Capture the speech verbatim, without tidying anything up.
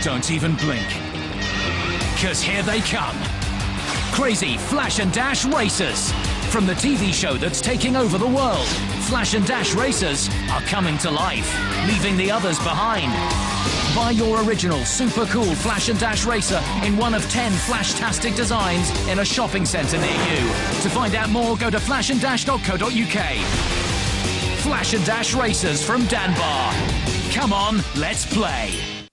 Don't even blink. Because here they come. Crazy Flash and Dash Racers. From the T V show that's taking over the world, Flash and Dash Racers are coming to life, leaving the others behind. Buy your original super cool Flash and Dash Racer in one of ten Flash-tastic designs in a shopping centre near you. To find out more, go to flash and dash dot co dot U K. Flash and Dash Racers from Danbar. Come on, let's play.